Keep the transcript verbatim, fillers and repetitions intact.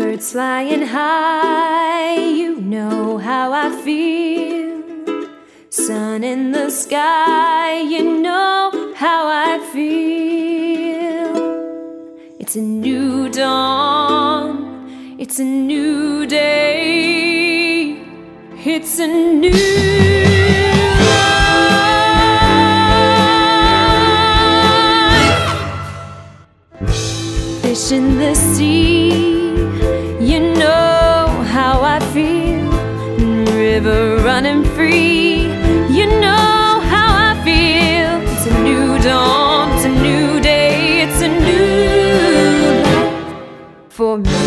Birds flying high, you know how I feel. Sun in the sky, you know how I feel. It's a new dawn, it's a new day, it's a new life. Fish in the sea, you know how I feel. River running free, you know how I feel. It's a new dawn, it's a new day, it's a new life for me.